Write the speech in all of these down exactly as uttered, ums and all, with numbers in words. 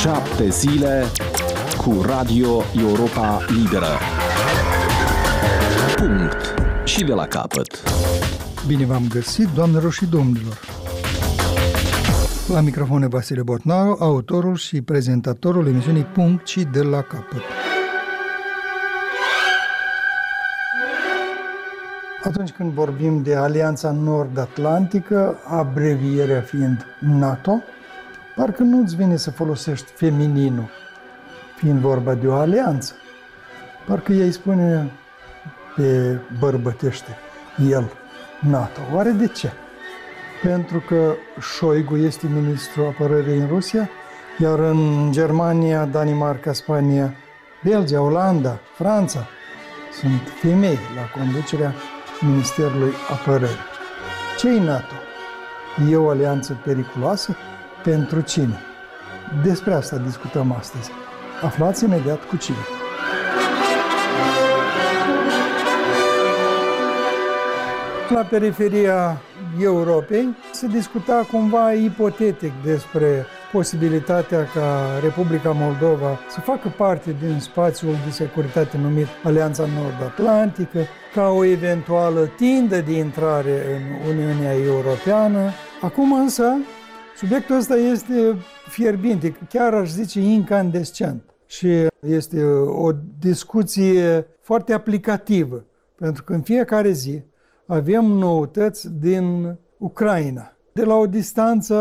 Șapte zile cu Radio Europa Liberă. Punct. Și de la capăt. Bine v-am găsit, doamnelor și domnilor. La microfon Vasile Botnaru, autorul și prezentatorul emisiunii Punct și de la capăt. Atunci când vorbim de Alianța Nord-Atlantică, abrevierea fiind NATO, parcă nu-ți vine să folosești femininul, fiind vorba de o alianță. Parcă ei spune pe bărbătește, el, NATO. Oare de ce? Pentru că Șoigu este ministrul apărării în Rusia, iar în Germania, Danemarca, Spania, Belgia, Olanda, Franța sunt femei la conducerea Ministerului Apărării. Ce-i NATO? E o alianță periculoasă? Pentru cine? Despre asta discutăm astăzi. Aflați imediat cu cine. La periferia Europei se discuta cumva ipotetic despre posibilitatea ca Republica Moldova să facă parte din spațiul de securitate numit Alianța Nord-Atlantică, ca o eventuală tindă de intrare în Uniunea Europeană. Acum însă, subiectul ăsta este fierbinte, chiar aș zice incandescent. Și este o discuție foarte aplicativă, pentru că în fiecare zi avem noutăți din Ucraina, de la o distanță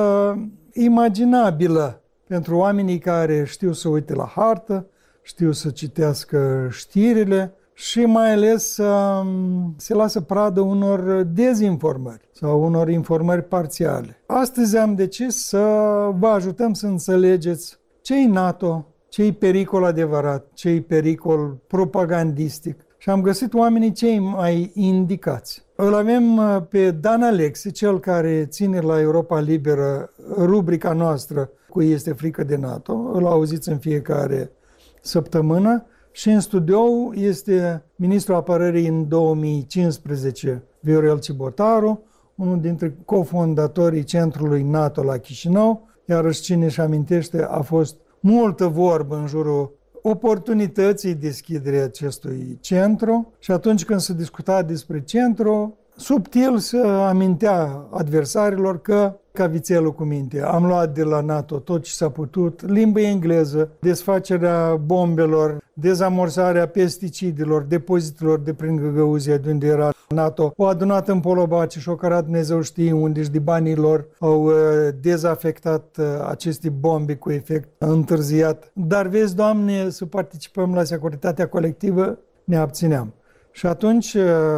imaginabilă pentru oamenii care știu să uite la hartă, știu să citească știrile și mai ales să se lasă pradă unor dezinformări sau unor informări parțiale. Astăzi am decis să vă ajutăm să înțelegeți ce-i NATO, ce-i pericol adevărat, ce-i pericol propagandistic. Și am găsit oamenii cei mai indicați. Îl avem pe Dan Alexe, cel care ține la Europa Liberă rubrica noastră cu Este frică de NATO. Îl auziți în fiecare săptămână. Și în studio este ministrul apărării în două mii cincisprezece, Viorel Cibotaru, unul dintre cofondatorii centrului NATO la Chișinău. Iarăși cine își amintește, a fost multă vorbă în jurul oportunității deschiderii acestui centru și atunci când se discuta despre centru, subtil se amintea adversarilor că, ca vițelul cu minte, am luat de la NATO tot ce s-a putut, limbă engleză, desfacerea bombelor, dezamorsarea pesticidelor, depozitelor de prin Găgăuzia, de unde era NATO, o adunat în Polobaci și o cărat Dumnezeu știe unde și de banii lor au dezafectat aceste bombe cu efect întârziat. Dar vezi, Doamne, să participăm la securitatea colectivă, ne abțineam. Și atunci,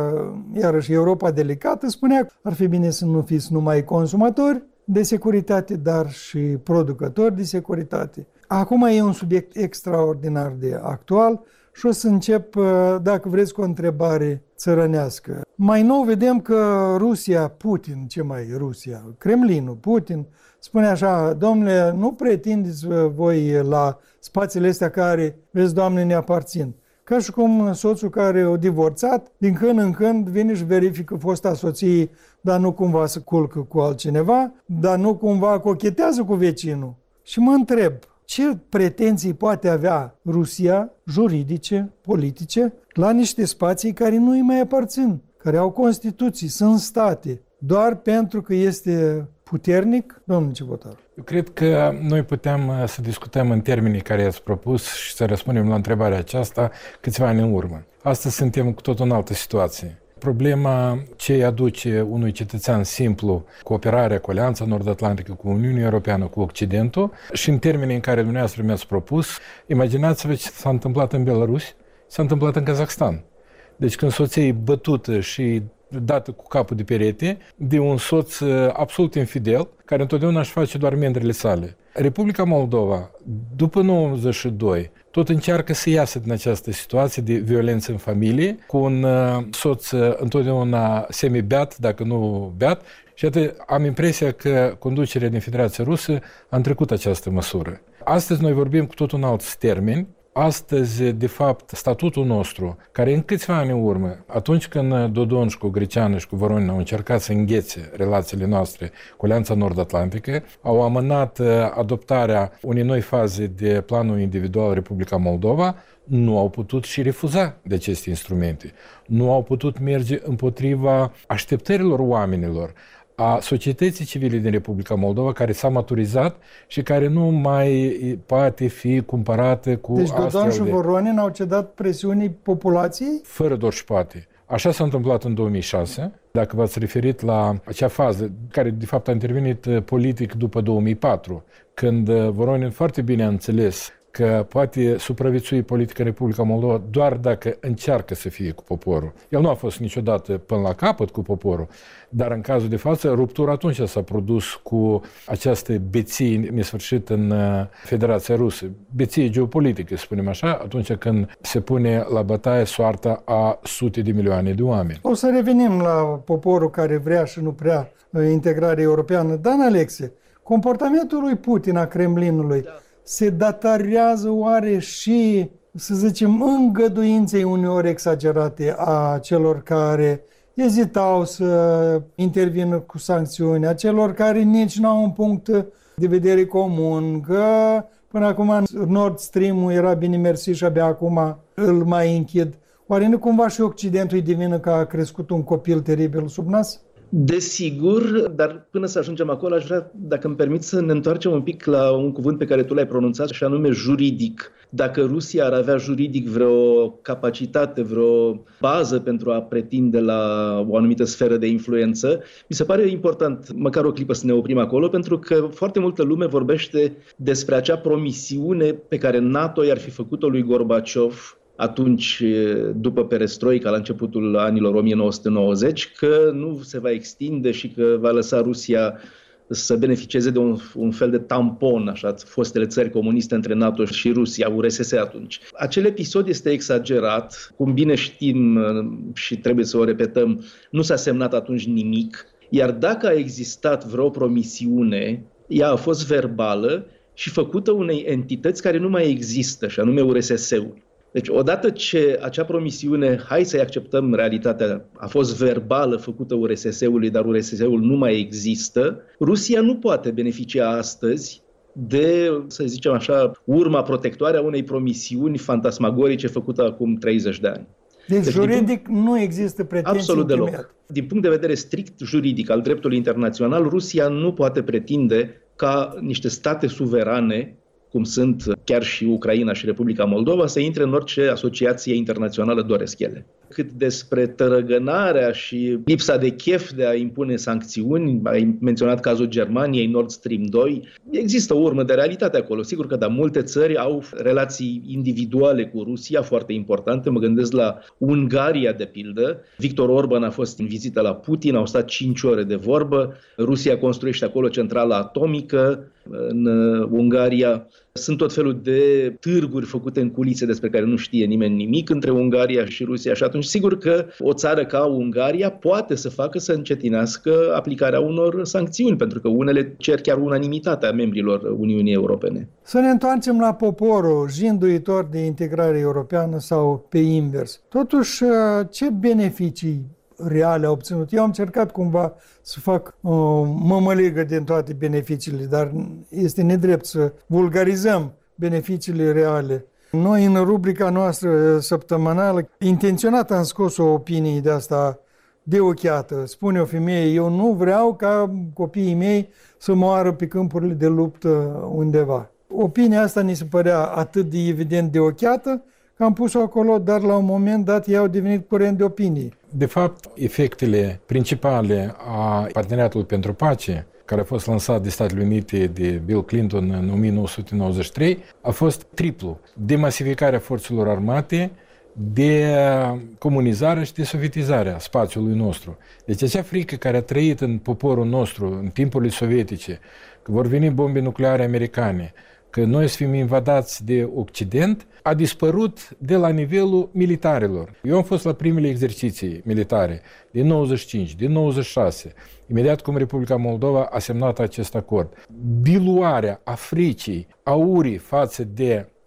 iarăși, Europa delicată spunea că ar fi bine să nu fiți numai consumatori de securitate, dar și producători de securitate. Acum e un subiect extraordinar de actual și o să încep, dacă vreți, cu o întrebare țărănească. Mai nou vedem că Rusia, Putin, ce mai e Rusia? Kremlinul, Putin, spune așa, domnule, nu pretindeți voi la spațiile astea care, vezi, Doamne, ne aparțin. Ca și cum soțul care a divorțat, din când în când vine și verifică fosta soție, dar nu cumva se culcă cu altcineva, dar nu cumva cochetează cu vecinul. Și mă întreb, ce pretenții poate avea Rusia, juridice, politice, la niște spații care nu îi mai aparțin, care au Constituții, sunt state, doar pentru că este puternic? Domnul Cibotaru. Eu cred că noi putem să discutăm în termenii care i-ați propus și să răspundem la întrebarea aceasta câțiva ani în urmă. Astăzi suntem cu tot în altă situație. Problema ce îi aduce unui cetățean simplu cooperarea cu Alianța Nord-Atlantică, cu Uniunea Europeană, cu Occidentul și în termenii în care dumneavoastră mi-ați propus, imaginați-vă ce s-a întâmplat în Belarus, s-a întâmplat în Kazakhstan. Deci când soția e bătută și dată cu capul de perete de un soț absolut infidel, care întotdeauna își face doar mendrele sale. Republica Moldova, după nouăzeci și doi, tot încearcă să iasă din această situație de violență în familie, cu un soț întotdeauna semi-beat, dacă nu beat, și atât am impresia că conducerea din Federația Rusă a întrecut această măsură. Astăzi noi vorbim cu tot un alt termen, Astăzi, de fapt, statutul nostru, care în câțiva ani în urmă, atunci când Dodon și cu Greceanu și cu Voronin au încercat să înghețe relațiile noastre cu Alianța Nord-Atlantică, au amânat adoptarea unei noi faze de planul individual Republica Moldova, nu au putut și refuza de aceste instrumente. Nu au putut merge împotriva așteptărilor oamenilor, a societății civile din Republica Moldova, care s-a maturizat și care nu mai poate fi cumpărată cu deci Dodon și de... Voronin au cedat presiunii populației? Fără doar și poate. Așa s-a întâmplat în două mii șase, dacă v-ați referit la acea fază, care de fapt a intervenit politic după două mii patru, când Voronin foarte bine a înțeles că poate supraviețui politica Republica Moldova doar dacă încearcă să fie cu poporul. El nu a fost niciodată până la capăt cu poporul, dar în cazul de față, ruptura atunci s-a produs cu această beție nesfârșită în Federația Rusă, beție geopolitică, să spunem așa, atunci când se pune la bătaie soarta a sute de milioane de oameni. O să revenim la poporul care vrea și nu prea integrare europeană. Dan Alexe, comportamentul lui Putin, a Kremlinului, da, se datorează oare și, să zicem, îngăduinței uneori exagerate a celor care ezitau să intervină cu sancțiuni, a celor care nici nu au un punct de vedere comun, că până acum Nord Stream-ul era bine mersi și abia acum îl mai închid. Oare nu cumva și Occidentul îi divină că a crescut un copil teribil sub nas? Desigur, dar până să ajungem acolo, aș vrea, dacă îmi permiți, să ne întoarcem un pic la un cuvânt pe care tu l-ai pronunțat, și anume juridic. Dacă Rusia ar avea juridic vreo capacitate, vreo bază pentru a pretinde la o anumită sferă de influență, mi se pare important, măcar o clipă, să ne oprim acolo, pentru că foarte multă lume vorbește despre acea promisiune pe care NATO i-ar fi făcut-o lui Gorbaciov atunci, după perestroica, la începutul anilor o mie nouă sute nouăzeci, că nu se va extinde și că va lăsa Rusia să beneficieze de un, un fel de tampon, așa, fostele țări comuniste între NATO și Rusia, U R S S atunci. Acel episod este exagerat, cum bine știm și trebuie să o repetăm, nu s-a semnat atunci nimic, iar dacă a existat vreo promisiune, ea a fost verbală și făcută unei entități care nu mai există, și anume U R S S-ul. Deci, odată ce acea promisiune, hai să-i acceptăm realitatea, a fost verbală, făcută U R S S-ului, dar U R S S-ul nu mai există, Rusia nu poate beneficia astăzi de, să zicem așa, urma protectoare a unei promisiuni fantasmagorice făcută acum treizeci de ani. Deci, deci juridic punct, nu există pretenții absolut deloc. Întemeiat. Din punct de vedere strict juridic al dreptului internațional, Rusia nu poate pretinde ca niște state suverane, cum sunt chiar și Ucraina și Republica Moldova, să intre în orice asociație internațională doresc ele. Cât despre tărăgânarea și lipsa de chef de a impune sancțiuni, ai menționat cazul Germaniei, Nord Stream doi, există o urmă de realitate acolo. Sigur că da, multe țări au relații individuale cu Rusia foarte importante, mă gândesc la Ungaria de pildă. Victor Orban a fost în vizită la Putin, au stat cinci ore de vorbă, Rusia construiește acolo centrala atomică, în Ungaria sunt tot felul de târguri făcute în culise despre care nu știe nimeni nimic între Ungaria și Rusia și atunci sigur că o țară ca Ungaria poate să facă să încetinească aplicarea unor sancțiuni, pentru că unele cer chiar unanimitatea membrilor Uniunii Europene. Să ne întoarcem la poporul jinduitor de integrare europeană sau pe invers. Totuși, ce beneficii reale a obținut? Eu am încercat cumva să fac o mămăligă din toate beneficiile, dar este nedrept să vulgarizăm beneficiile reale. Noi, în rubrica noastră săptămânală, intenționat am scos o opinie de asta deocheată. Spune o femeie, eu nu vreau ca copiii mei să moară pe câmpurile de luptă undeva. Opinia asta ni se părea atât de evident deocheată că am pus-o acolo, dar la un moment dat ea au devenit curent de opinie. De fapt, efectele principale a Parteneriatului pentru Pace, care a fost lansat de Statele Unite de Bill Clinton în o mie nouă sute nouăzeci și trei, a fost triplu. Demasificarea forțelor armate, de comunizarea și de sovietizarea spațiului nostru. Deci acea frică care a trăit în poporul nostru în timpurile sovietice, că vor veni bombe nucleare americane, că noi să fim invadați de Occident, a dispărut de la nivelul militarilor. Eu am fost la primele exerciții militare din nouăzeci și cinci, din nouăzeci și șase, imediat cum Republica Moldova a semnat acest acord. Diluarea a fricii, a urii față de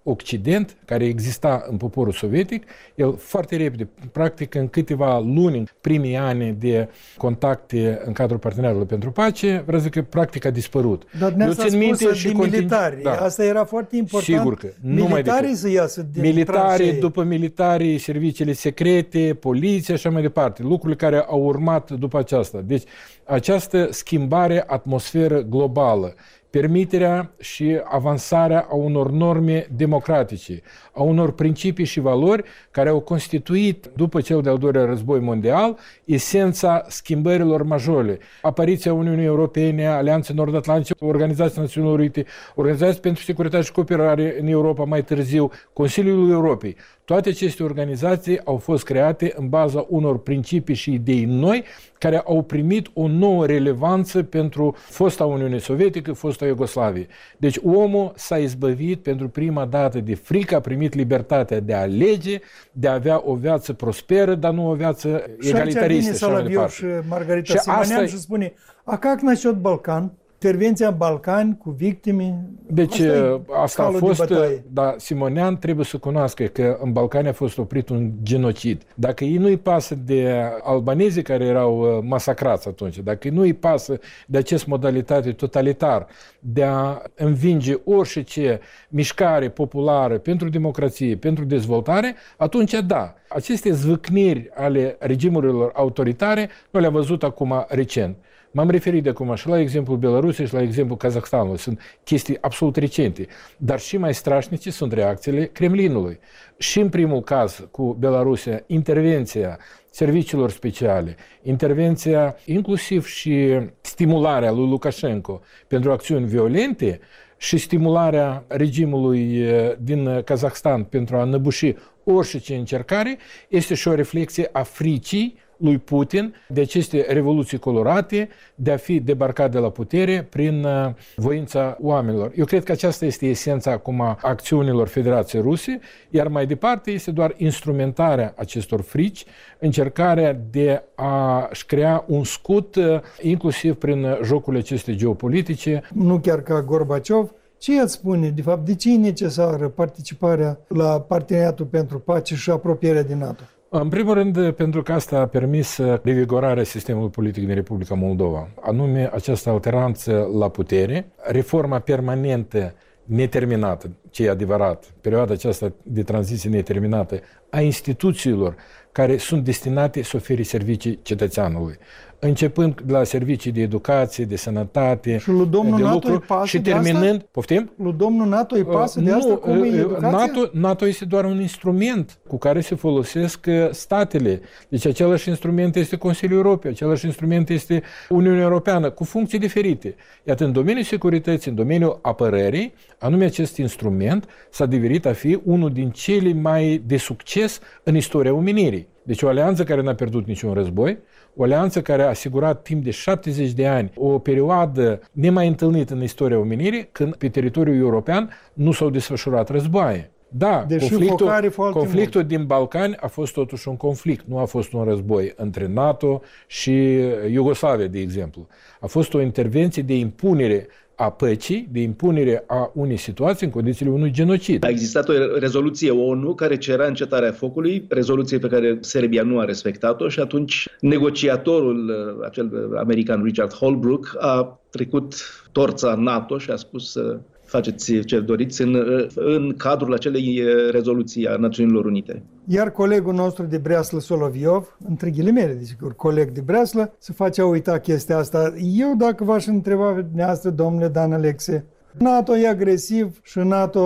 Occident, care exista în poporul sovietic, el foarte repede, practic în câteva luni, în primii ani de contacte în cadrul Parteneriatului pentru Pace, vreau să zic că practic a dispărut. Dar ne-ați spus și de militari. Da. Asta era foarte important. Sigur că. Militarii să iasă din Militarii, tranșee. după militarii, serviciile secrete, poliția și așa mai departe. Lucrurile care au urmat după aceasta. Deci, această schimbare atmosferă globală, permiterea și avansarea a unor norme democratice, a unor principii și valori care au constituit, după cel de-al doilea război mondial, esența schimbărilor majore. Apariția Uniunii Europene, Alianței Nord-Atlantice, Organizația Națiunilor Unite, Organizația pentru Securitate și Cooperare în Europa mai târziu, Consiliul Europei. Toate aceste organizații au fost create în baza unor principii și idei noi care au primit o nouă relevanță pentru fosta Uniune Sovietică, fosta Iugoslavie. Deci omul s-a izbăvit pentru prima dată de frică, a primit libertatea de a alege, de a avea o viață prosperă, dar nu o viață egalitaristă. Și aici vine și Margarita și Simonyan asta... și spune, a как насчет Balcan? Intervenția în Balcani cu victime. Deci asta, asta a fost, dar Simonyan trebuie să cunoască că în Balcani a fost oprit un genocid. Dacă ei nu-i pasă de albanezii care erau masacrați atunci, dacă nu-i pasă de acest modalitate totalitar de a învinge orice mișcare populară pentru democrație, pentru dezvoltare, atunci da, aceste zvâcniri ale regimurilor autoritare nu le-am văzut acum recent. M-am referit de acum și la exemplul Belarusiei și la exemplul Kazahstanului. Sunt chestii absolut recente. Dar și mai strașnice sunt reacțiile Kremlinului. Și în primul caz cu Belarusia, intervenția serviciilor speciale, intervenția inclusiv și stimularea lui Lukashenko pentru acțiuni violente și stimularea regimului din Kazahstan pentru a înăbuși orice încercare, este și o reflexie a fricii lui Putin de aceste revoluții colorate, de a fi debarcat de la putere prin voința oamenilor. Eu cred că aceasta este esența acum a acțiunilor Federației Ruse, iar mai departe este doar instrumentarea acestor frici, încercarea de a-și crea un scut, inclusiv prin jocurile aceste geopolitice. Nu chiar ca Gorbaciov. Ce îți spune, de fapt, de ce e necesară participarea la Parteneriatul pentru Pace și apropierea din NATO? În primul rând, pentru că asta a permis revigorarea sistemului politic din Republica Moldova, anume această alternanță la putere, reforma permanentă neterminată, ce e adevărat, perioada aceasta de tranziție neterminată a instituțiilor care sunt destinate să ofere servicii cetățeanului, începând de la servicii de educație, de sănătate, și lui domnul de NATO lucru și terminând, poftim? Lui domnul NATO îi pasă de asta? Cum e educația? NATO, NATO este doar un instrument cu care se folosesc statele. Deci același instrument este Consiliul Europei, același instrument este Uniunea Europeană, cu funcții diferite. Iată, în domeniul securității, în domeniul apărării, anume acest instrument s-a devenit a fi unul din cele mai de succes în istoria omenirii. Deci o alianță care n-a pierdut niciun război, o alianță care a asigurat timp de șaptezeci de ani o perioadă nemai întâlnită în istoria omenirii, când pe teritoriul european nu s-au desfășurat războaie. Da, Deși conflictul, conflictul mult. din Balcani a fost totuși un conflict, nu a fost un război între NATO și Iugoslavia, de exemplu. A fost o intervenție de impunere a păcii, de impunere a unei situații în condițiile unui genocid. A existat o rezoluție ONU care cerea încetarea focului, rezoluție pe care Serbia nu a respectat-o și atunci negociatorul, acel american Richard Holbrooke, a trecut torța NATO și a spus să faceți ce doriți în, în cadrul acelei rezoluții a Națiunilor Unite. Iar colegul nostru de Breaslă, Soloviov, între ghilimele, desigur, coleg de Breaslă, se face a uita chestia asta. Eu, dacă v-aș întreba pe dumneavoastră, domnule Dan Alexe, NATO e agresiv și NATO,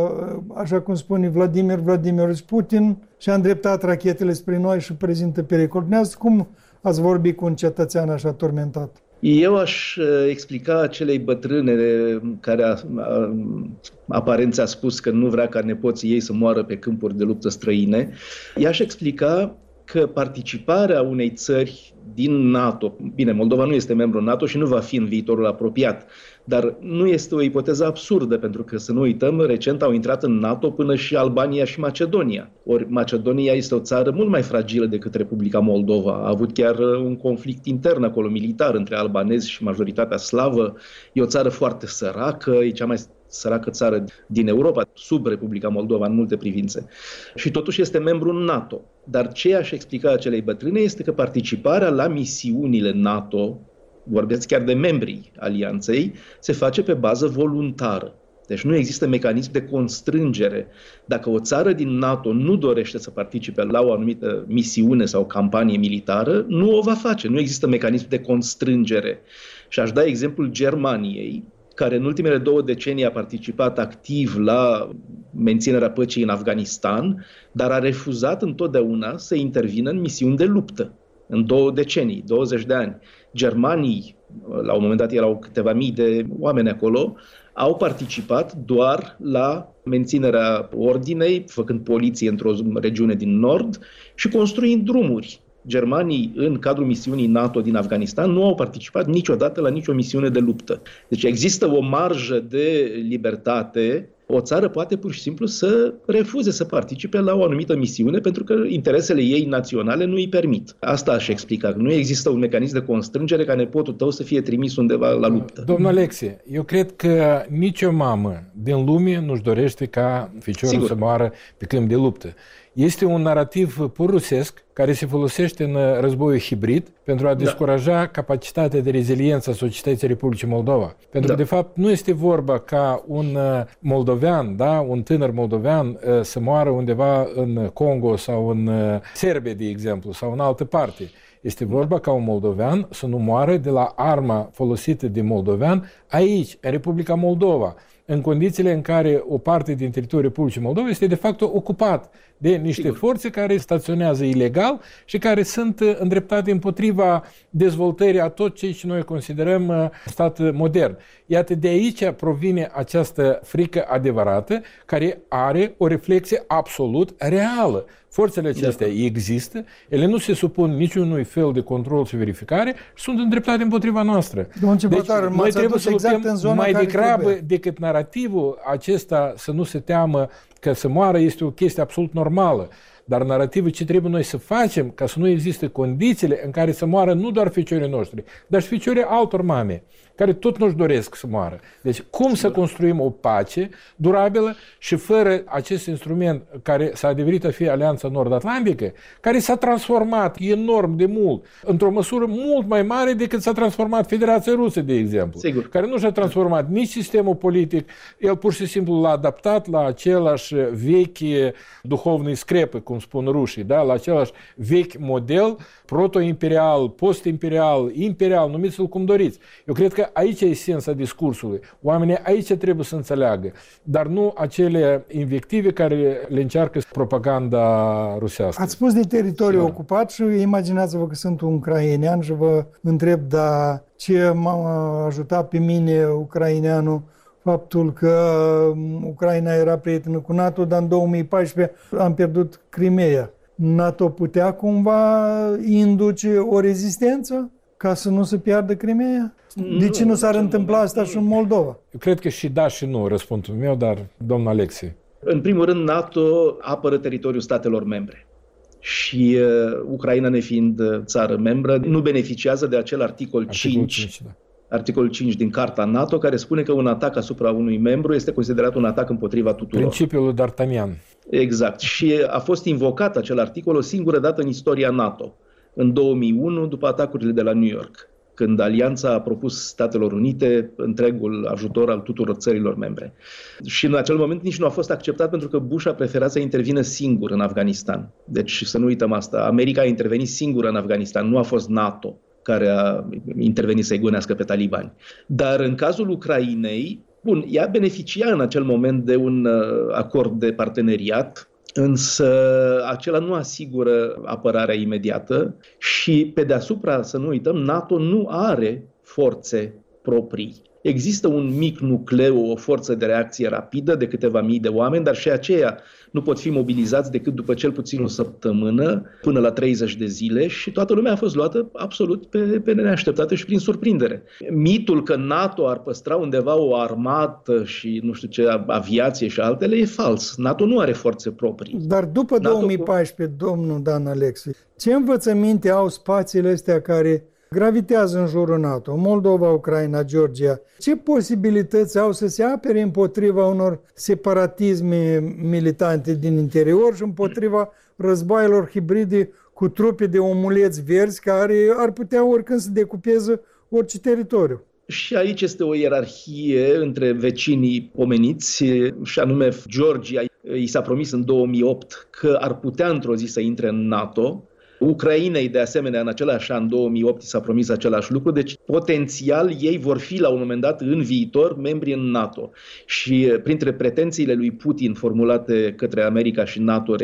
așa cum spune Vladimir Vladimirovich Putin, și-a îndreptat rachetele spre noi și prezintă pericol. Dumneavoastră, cum ați vorbit cu un cetățean așa turmentat? Eu aș explica acelei bătrâne care a, a, aparent a spus că nu vrea ca nepoții ei să moară pe câmpuri de luptă străine. I-aș explica că participarea unei țări din NATO, bine, Moldova nu este membru NATO și nu va fi în viitorul apropiat, Dar nu este o ipoteză absurdă, pentru că, să nu uităm, recent au intrat în NATO până și Albania și Macedonia. Ori Macedonia este o țară mult mai fragilă decât Republica Moldova. A avut chiar un conflict intern acolo, militar, între albanezi și majoritatea slavă. E o țară foarte săracă, e cea mai săracă țară din Europa, sub Republica Moldova în multe privințe. Și totuși este membru în NATO. Dar ce aș explica acelei bătrâne este că participarea la misiunile NATO, vorbesc chiar de membrii alianței, se face pe bază voluntară. Deci nu există mecanism de constrângere. Dacă o țară din NATO nu dorește să participe la o anumită misiune sau campanie militară, nu o va face. Nu există mecanism de constrângere. Și aș da exemplul Germaniei, care în ultimele două decenii a participat activ la menținerea păcii în Afganistan, dar a refuzat întotdeauna să intervină în misiuni de luptă. În două decenii, douăzeci de ani. Germanii, la un moment dat erau câteva mii de oameni acolo, au participat doar la menținerea ordinei, făcând poliție într-o regiune din nord și construind drumuri. Germanii, în cadrul misiunii NATO din Afganistan, nu au participat niciodată la nicio misiune de luptă. Deci există o marjă de libertate. O țară poate pur și simplu să refuze să participe la o anumită misiune pentru că interesele ei naționale nu îi permit. Asta aș explica. Nu există un mecanism de constrângere ca nepotul tău să fie trimis undeva la luptă. Domnul Alexie, eu cred că nicio mamă din lume nu-și dorește ca ficiorul Sigur. să moară pe câmp de luptă. Este un narativ pur rusesc care se folosește în războiul hibrid pentru a descuraja da. capacitatea de reziliență a societății Republicii Moldova. Pentru da. că, de fapt, nu este vorba ca un moldovean, da, un tânăr moldovean să moară undeva în Congo sau în Serbia, de exemplu, sau în altă parte. Este vorba ca un moldovean să nu moară de la arma folosită de moldovean aici, în Republica Moldova, în condițiile în care o parte din teritoriul Republicii Moldova este de fapt ocupat de niște Sigur. forțe care staționează ilegal și care sunt îndreptate împotriva dezvoltării a tot ce noi considerăm stat modern. Iată, de aici provine această frică adevărată care are o reflexie absolut reală. Forțele acestea de există, ele nu se supun niciunui fel de control și verificare și sunt îndreptate împotriva noastră. Deci noi trebuie să exact luptăm mai degrabă trebuie. decât narativul acesta să nu se teamă că să moară este o chestie absolut normală. Dar narativul ce trebuie noi să facem ca să nu existe condițiile în care să moară nu doar ficiorii noștri, dar și ficiorii altor mame, care tot nu-și doresc să moară. Deci cum să construim o pace durabilă și fără acest instrument care s-a adeverit a fi Alianța Nord-Atlantică, care s-a transformat enorm de mult, într-o măsură mult mai mare decât s-a transformat Federația Rusă, de exemplu, Sigur. care nu și-a transformat nici sistemul politic, el pur și simplu l-a adaptat la același vechi duhovnii screpă, cum spun rușii, da? La același vechi model proto-imperial, post-imperial, imperial, numiți-l cum doriți. Eu cred că aici e esența discursului. Oamenii aici trebuie să înțeleagă, dar nu acele invective care le încearcă propaganda rusească. Ați spus de teritoriu da. ocupat și imaginați-vă că sunt un ucrainean și vă întreb, dar ce m-a ajutat pe mine ucraineanul faptul că Ucraina era prietenă cu NATO, dar în două mii paisprezece am pierdut Crimea. NATO putea cumva induce o rezistență ca să nu se piardă Crimea? De ce nu s-ar întâmpla asta și în Moldova? Eu cred că și da și nu, răspunsul meu, dar domnul Alexie. În primul rând, NATO apără teritoriul statelor membre. Și uh, Ucraina, nefiind țară membră, nu beneficiază de acel articol, articol cinci, cinci da. articolul cinci din Carta NATO, care spune că un atac asupra unui membru este considerat un atac împotriva tuturor. Principiul D'Artagnan. Exact. Și a fost invocat acel articol o singură dată în istoria NATO, în două mii unu, după atacurile de la New York, când Alianța a propus Statelor Unite întregul ajutor al tuturor țărilor membre. Și în acel moment nici nu a fost acceptat pentru că Bush a preferat să intervină singur în Afganistan. Deci să nu uităm asta. America a intervenit singură în Afganistan, nu a fost NATO care a intervenit să-i gonească pe talibani. Dar în cazul Ucrainei, bun, ea beneficia în acel moment de un acord de parteneriat, însă acela nu asigură apărarea imediată și pe deasupra, să nu uităm, NATO nu are forțe proprii. Există un mic nucleu, o forță de reacție rapidă de câteva mii de oameni, dar și aceia nu pot fi mobilizați decât după cel puțin o săptămână, până la treizeci de zile, și toată lumea a fost luată absolut pe, pe neașteptate și prin surprindere. Mitul că NATO ar păstra undeva o armată și nu știu ce, aviație și altele, e fals. NATO nu are forțe proprii. Dar după NATO... două mii paisprezece, domnul Dan Alexiu, ce învățăminte au spațiile astea care gravitează în jurul NATO, Moldova, Ucraina, Georgia? Ce posibilități au să se apere împotriva unor separatisme militante din interior și împotriva războaielor hibride cu trupe de omuleți verzi care ar putea oricând să decupeze orice teritoriu? Și aici este o ierarhie între vecinii pomeniți, și anume Georgia i s-a promis în două mii opt că ar putea într-o zi să intre în NATO. Ucrainei, de asemenea, în același an, două mii opt, s-a promis același lucru, deci potențial ei vor fi la un moment dat în viitor membri în NATO. Și printre pretențiile lui Putin formulate către America și NATO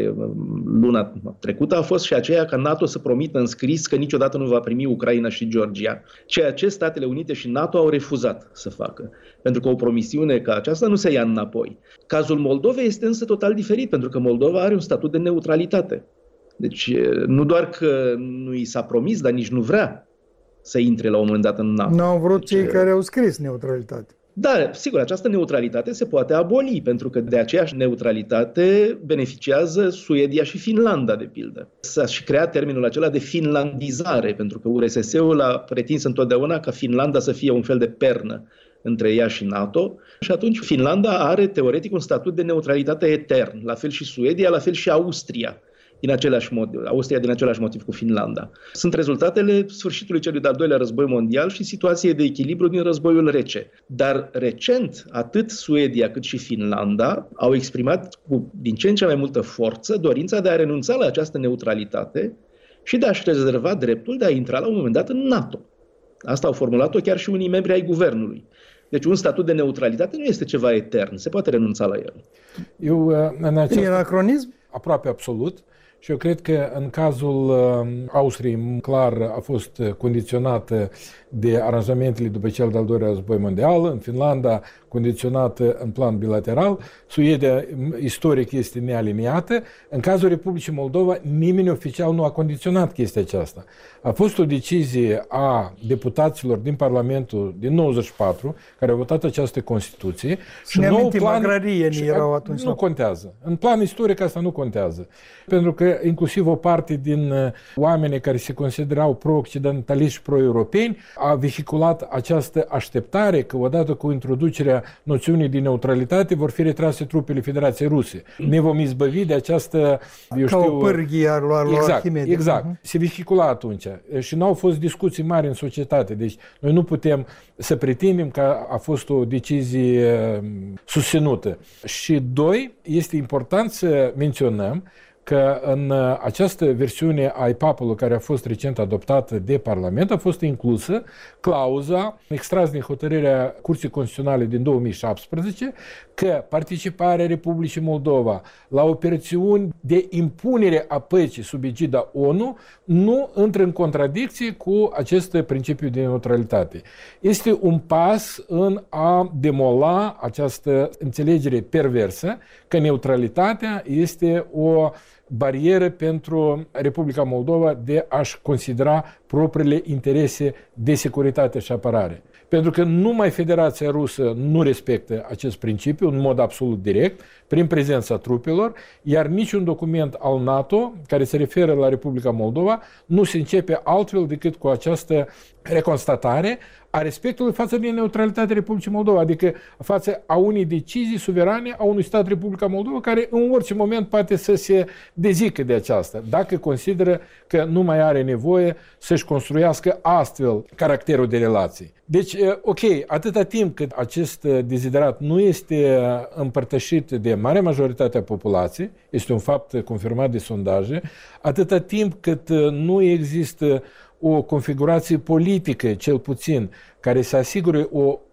luna trecută a fost și aceea ca NATO să promită în scris că niciodată nu va primi Ucraina și Georgia, ceea ce Statele Unite și NATO au refuzat să facă, pentru că o promisiune ca aceasta nu se ia înapoi. Cazul Moldovei este însă total diferit, pentru că Moldova are un statut de neutralitate. Deci nu doar că nu i s-a promis, dar nici nu vrea să intre la un moment dat în NATO. Nu au vrut deci, cei care au scris neutralitate. Da, sigur, această neutralitate se poate aboli, pentru că de aceeași neutralitate beneficiază Suedia și Finlanda, de pildă. S-a și creat termenul acela de finlandizare, pentru că U R S S-ul a pretins întotdeauna ca Finlanda să fie un fel de pernă între ea și NATO, și atunci Finlanda are teoretic un statut de neutralitate etern, la fel și Suedia, la fel și Austria. Din același motiv, Austria din același motiv cu Finlanda. Sunt rezultatele sfârșitului celui de-al doilea război mondial și situației de echilibru din războiul rece. Dar recent, atât Suedia cât și Finlanda au exprimat cu din ce în ce mai multă forță dorința de a renunța la această neutralitate și de a-și rezerva dreptul de a intra la un moment dat în NATO. Asta au formulat-o chiar și unii membri ai guvernului. Deci un statut de neutralitate nu este ceva etern, se poate renunța la el. Eu, în acest... E anacronism? Aproape absolut. Și eu cred că în cazul Austriei, clar, a fost condiționată de aranjamentele după cel de-al doilea război mondial, în Finlanda condiționată în plan bilateral, Suedia istoric este nealiniată. În cazul Republicii Moldova, nimeni oficial nu a condiționat chestia aceasta. A fost o decizie a deputaților din Parlamentul din nouăzeci și patru, care au votat această Constituție. Și ne amintim, agrarienii erau atunci. Nu contează. În plan istoric asta nu contează. Pentru că inclusiv o parte din oamenii care se considerau pro-occidentaliști și pro-europeni a vehiculat această așteptare că odată cu introducerea noțiunii de neutralitate vor fi retrase trupele Federației Ruse. Ne vom izbăvi de această, eu Ca știu... o pârghie ar lua exact, Arhimede. exact. Uh-huh. Se vehicula atunci. Și n-au fost discuții mari în societate. Deci noi nu putem să pretindem că a fost o decizie susținută. Și doi, este important să menționăm că în această versiune a I P A P-ului care a fost recent adoptată de Parlament a fost inclusă clauza extras din hotărârea Curții Constituționale din două mii șaptesprezece că participarea Republicii Moldova la operațiuni de impunere a păcii sub egida ONU nu intră în contradicție cu acest principiu de neutralitate. Este un pas în a demola această înțelegere perversă că neutralitatea este o barieră pentru Republica Moldova de a-și considera propriile interese de securitate și apărare. Pentru că numai Federația Rusă nu respectă acest principiu în mod absolut direct, prin prezența trupelor, iar niciun document al NATO care se referă la Republica Moldova nu se începe altfel decât cu această reconstatare a respectului față de neutralitatea Republicii Moldova, adică față a unei decizii suverane a unui stat Republica Moldova care în orice moment poate să se dezică de aceasta, dacă consideră că nu mai are nevoie să-și construiască astfel caracterul de relații. Deci, ok, atâta timp cât acest deziderat nu este împărtășit de marea majoritate a populației, este un fapt confirmat de sondaje, atâta timp cât nu există o configurație politică, cel puțin, care să asigure o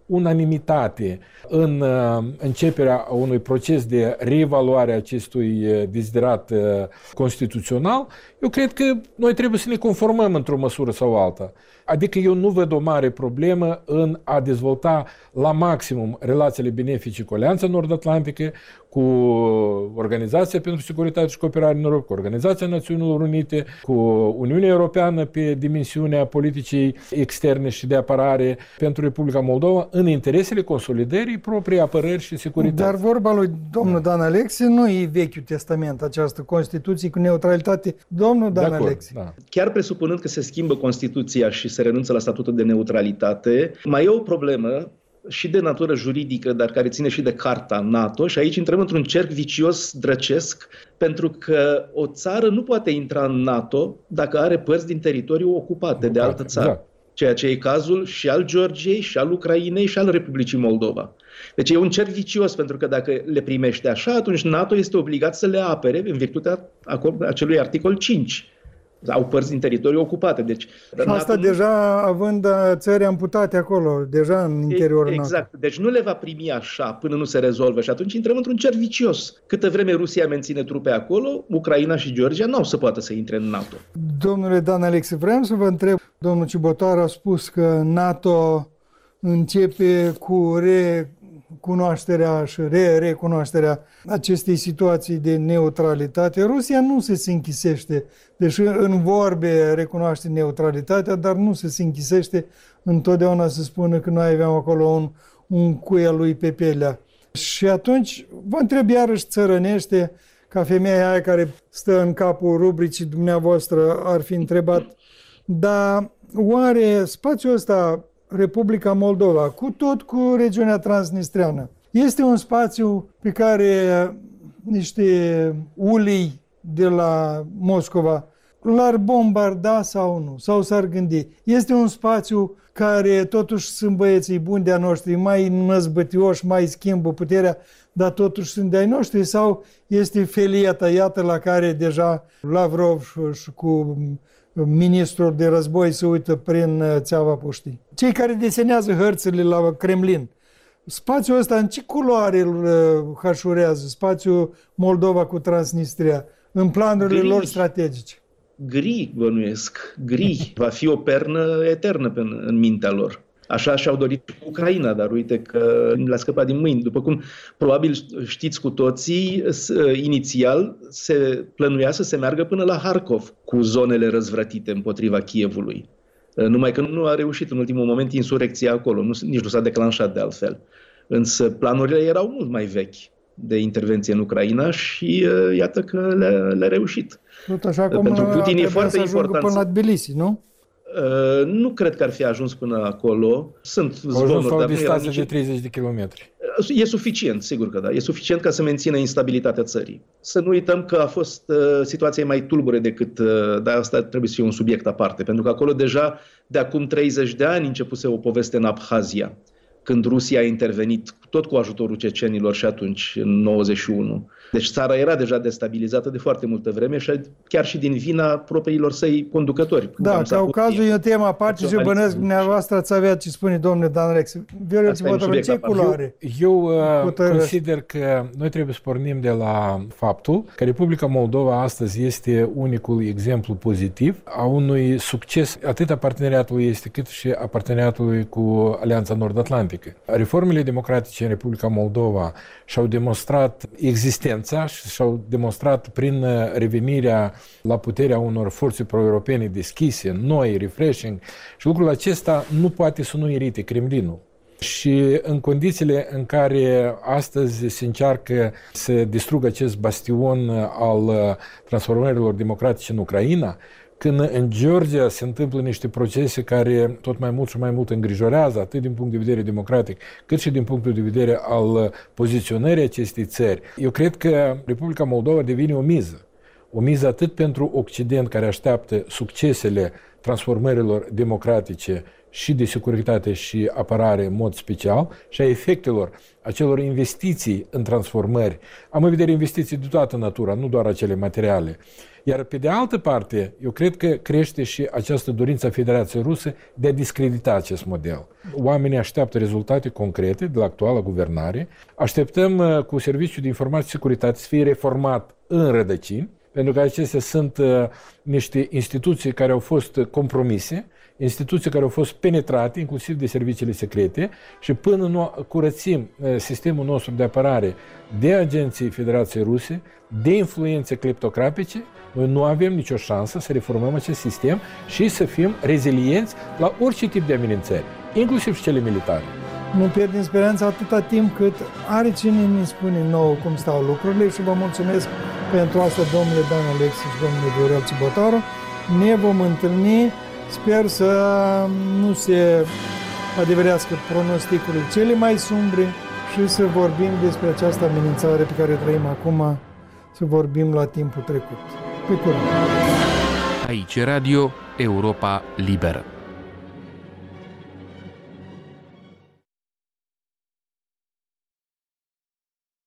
unanimitate în începerea unui proces de reevaluare a acestui deziderat constituțional, eu cred că noi trebuie să ne conformăm într-o măsură sau alta. Adică eu nu văd o mare problemă în a dezvolta la maximum relațiile benefice cu Alianța Nord-Atlantică, cu Organizația pentru Securitate și Cooperare în Europa, cu Organizația Națiunilor Unite, cu Uniunea Europeană pe dimensiunea politicii externe și de apărare pentru Republica Moldova în interesele consolidării proprii apărări și securității. Dar vorba lui domnul Dan Alexe nu e Vechiul Testament, această Constituție cu neutralitate. Domnul Dan Alexe. Da. Chiar presupunând că se schimbă Constituția și se renunță la statutul de neutralitate, mai e o problemă și de natură juridică, dar care ține și de Carta NATO, și aici intrăm într-un cerc vicios drăcesc, pentru că o țară nu poate intra în NATO dacă are părți din teritoriu ocupate de altă țară. Da. Ceea ce e cazul și al Georgiei, și al Ucrainei, și al Republicii Moldova. Deci e un cerc vicios, pentru că dacă le primește așa, atunci NATO este obligat să le apere în virtutea acelui articol cinci. Au părți din teritoriu ocupate. Deci, și asta NATO deja având țări amputate acolo, deja în interiorul NATO. Exact. Deci nu le va primi așa până nu se rezolvă și atunci intrăm într-un cerc vicios. Câtă vreme Rusia menține trupe acolo, Ucraina și Georgia nu au să poată să intre în NATO. Domnule Dan Alexe, vreau să vă întreb, domnul Cibotar a spus că NATO începe cu re cunoașterea și re-recunoașterea acestei situații de neutralitate. Rusia nu se se închisește, deși în vorbe recunoaște neutralitatea, dar nu se se închisește întotdeauna să spună că noi aveam acolo un, un cuie lui pe pielea. Și atunci vă întreb iarăși țărănește, ca femeia aia care stă în capul rubricii dumneavoastră ar fi întrebat, dar oare spațiul ăsta, Republica Moldova, cu tot cu regiunea transnistreană, este un spațiu pe care niște ulii de la Moscova l-ar bombarda sau nu? Sau s-ar gândi? Este un spațiu care totuși sunt băieții buni de-a noștri, mai năzbătioși, mai schimbă puterea, dar totuși sunt de-ai noștri? Sau este felia tăiată la care deja Lavrov și cu ministrul de război se uită prin țeava puștii? Cei care desenează hărțile la Kremlin, spațiul ăsta în ce culoare îl hășurează? Spațiul Moldova cu Transnistria, în planurile Gri. lor strategice. Gri, bănuiesc. Gri. Va fi o pernă eternă în, în mintea lor. Așa și-au dorit Ucraina, dar uite că le-a scăpat din mâini. După cum probabil știți cu toții, inițial se plănuia să se meargă până la Harkov cu zonele răzvrătite împotriva Kievului. Numai că nu a reușit în ultimul moment insurecția acolo, nu, nici nu s-a declanșat de altfel. Însă planurile erau mult mai vechi de intervenție în Ucraina și iată că le-a, le-a reușit. Tot așa cum pentru Putin e foarte important până la Tbilisi, nu? Uh, nu cred că ar fi ajuns până acolo. Sunt zvonuri, au ajuns la o dar distanță nici... de treizeci de kilometri. E suficient, sigur că da. E suficient ca să mențină instabilitatea țării. Să nu uităm că a fost uh, situația mai tulbure decât, uh, dar asta trebuie să fie un subiect aparte, pentru că acolo deja de acum treizeci de ani începuse o poveste în Abhazia, când Rusia a intervenit tot cu ajutorul cecenilor și atunci, în nouăzeci și unu. Deci țara era deja destabilizată de foarte multă vreme și chiar și din vina propriilor săi conducători. Da, Caucazul e o temă aparte și eu bănesc dumneavoastră ați avea ce spune domnule Dan Alexe. Viorel, ce culoare? Eu, eu consider că noi trebuie să pornim de la faptul că Republica Moldova astăzi este unicul exemplu pozitiv a unui succes atât a parteneriatului este cât și a parteneriatului cu Alianța Nord-Atlantică. Reformele democratice în Republica Moldova și-au demonstrat existența și și-au demonstrat prin revenirea la puterea unor forțe pro-europene deschise, noi, refreshing, și lucrul acesta nu poate să nu irite Kremlinul. Și în condițiile în care astăzi se încearcă să distrugă acest bastion al transformărilor democratice în Ucraina, când în Georgia se întâmplă niște procese care tot mai mult și mai mult îngrijorează, atât din punct de vedere democratic, cât și din punctul de vedere al poziționării acestei țări, eu cred că Republica Moldova devine o miză. O miză atât pentru Occident, care așteaptă succesele transformărilor democratice și de securitate și apărare în mod special și a efectelor acelor investiții în transformări. Am în vedere investiții de toată natura, nu doar acele materiale. Iar pe de altă parte, eu cred că crește și această dorință a Federației Ruse de a discredita acest model. Oamenii așteaptă rezultate concrete de la actuala guvernare. Așteptăm cu Serviciul de Informație și Securitate să fie reformat în rădăcini, pentru că acestea sunt uh, niște instituții care au fost compromise, instituții care au fost penetrate, inclusiv de serviciile secrete, și până nu curățim uh, sistemul nostru de apărare de agenții Federației Ruse, de influențe cleptocratice, noi nu avem nicio șansă să reformăm acest sistem și să fim rezilienți la orice tip de amenințări, inclusiv și cele militare. Nu pierdem speranța atâta timp cât are cine ne spune nouă cum stau lucrurile și vă mulțumesc pentru asta, domnule Dan Alexis și domnule Viorel Cibotaru. Ne vom întâlni, sper să nu se adeverească pronosticurile cele mai sumbre și să vorbim despre această amenințare pe care trăim acum, să vorbim la timpul trecut. Pe curând! Aici Radio Europa Liberă.